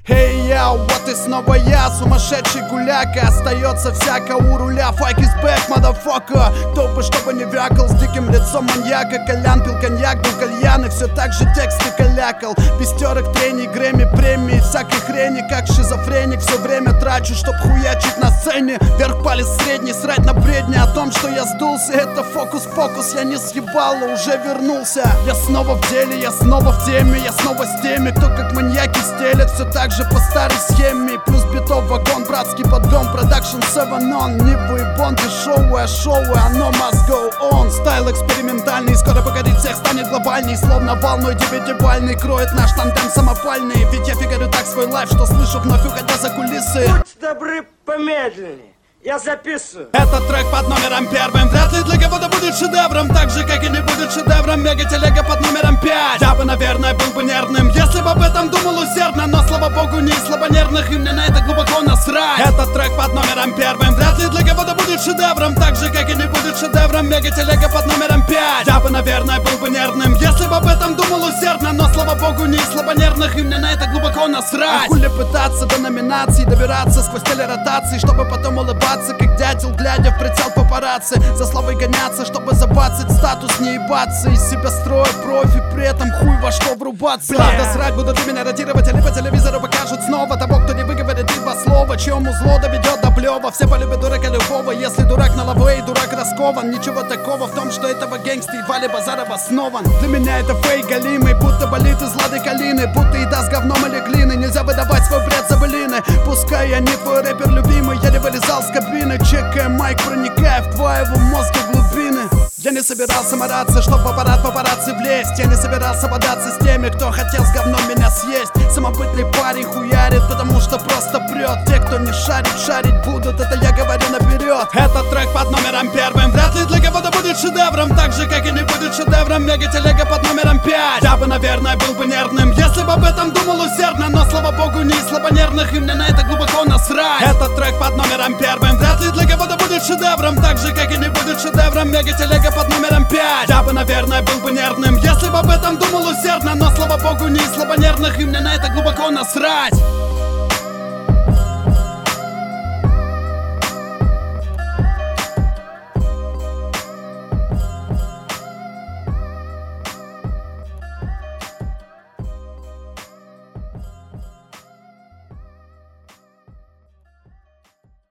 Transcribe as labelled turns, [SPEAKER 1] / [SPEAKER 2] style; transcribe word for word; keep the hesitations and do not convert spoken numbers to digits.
[SPEAKER 1] Эй, я, вот и снова я, сумасшедший гуляка. Остается всяко у руля, файк is back, motherfucker. Кто бы чтобы не вякал, с диким лицом маньяка. Колян пил коньяк, был кальян и все так же тексты калякал. Пестерок, трений, грэмми, премии, всякой хрени. Как шизофреник все время трачу, чтоб хуячить на сцене. Вверх палец средний, срать на бредни о том, что я сдулся. Это фокус-покус, я не съебал, уже вернулся. Я снова в деле, я снова в теме. Я снова с теми, кто как маньяки стелет. Все так же по старой схеме. Плюс битов вагон, братский подгон. Продакшн севен он, не выебон. Дешевое шоу, оно must go on. Стайл экспериментальный, скоро погодить всех станет глобальный. Словно волной девятибальный кроет наш тандем самопальный. Ведь я фигарю так свой лайф, что слышу вновь уходя за кулисы.
[SPEAKER 2] Будь добры, помедленнее, я записываю.
[SPEAKER 1] Этот трек под номером первым вряд ли для кого-то будет шедевром. Так же, как и не будет шедевром мега-телега под номером пять. Я бы, наверное, был бы нервным, если бы об этом думал усердно. Но, слава богу, не из слабонервных, и мне на это глубоко насрать. Этот трек под номером первым вряд ли для кого-то будет шедевром. Так же, как и не будет шедевром мега-телега под номером пять. Я бы, наверное, был бы нервным, если бы об этом думал усердно. Но, слава богу, не из слабонервных, и мне на это глубоко насрать. А хули пытаться до номинаций добираться сквозь телеротации, чтобы потом улыбаться, как дятел, глядя в прицел папарацци. За славой гоняться, чтобы забацать статус, не ебаться. Из себя строя профи, при этом хуй во что врубаться. Правда, срать будут именно ротировать, или по телевизору покажут снова того, кто не выговорит два слова, чьему зло доведет до блева. Все полюбят дурака любого, если дурак на лаве и дурак раскован. Ничего такого в том, что этого гэнгста и Вали базар обоснован. Для меня это фейк галимый, будто болит из лады калины, будто еда с говном или глины. Нельзя выдавать свой бред за былины. Пускай я не твой рэпер любимый, я не вылезал с кабины, чекая майк, проникая в твоего мозга глубины. Я не собирался мараться, чтоб в аппарат папарацци влезть. Я не собирался бодаться с теми, кто хотел с говном меня съесть. Самобытный парень хуярит, потому что просто прет. Те, кто не шарит, шарить будут, это я говорю наперед. Этот трек под номером первым вряд ли для кого-то будет шедевром. Так же, как и не будет шедевром мега-телега под номером пять. Я бы, наверное, был бы нервным, если бы об этом думал усердно. Но, слава богу, не из слабонервных, и мне на это глубоко насрать. Этот трек под номером первым вряд ли для кого-то будет шедевром. Так же, как и не будет шедевром мега-телега под номером пять. Я бы, наверное, был бы нервным, если бы об этом думал усердно. Но, слава богу, не из слабонервных, и мне на это глубоко насрать.